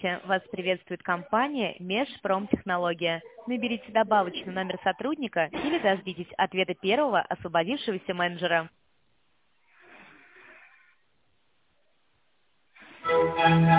Здравствуйте, вас приветствует компания Межпромтехнология. Наберите добавочный номер сотрудника или дождитесь ответа первого освободившегося менеджера.